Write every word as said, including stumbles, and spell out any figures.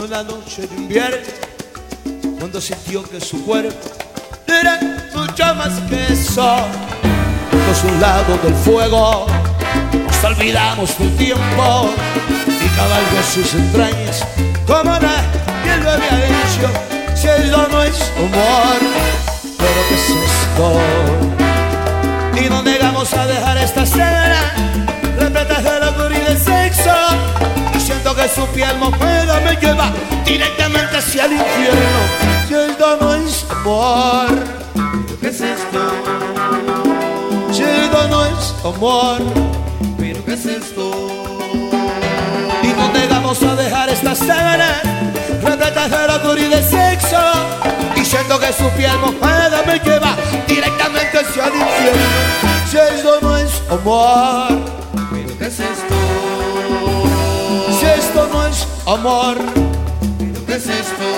una noche de invierno, cuando sintió que su cuerpo era mucho más que eso. Los un lado del fuego, nos olvidamos del tiempo y cabalgó sus entrañas como nadie lo había hecho. Si eso no es amor, pero ¿qué es esto? Y no negamos a dejar esta escena repleta de locura y de sexo, y siento que su piel mojada me lleva directamente hacia el infierno. Si esto no es amor, pero ¿qué es esto? Si esto no es amor, pero ¿qué es esto? Y no negamos a dejar esta escena repleta de locura y de sexo, y siento que su piel mojada me lleva directamente hacia el infierno. Si esto no es amor, pero ¿qué es esto? Si esto no es amor, pero ¿qué es esto?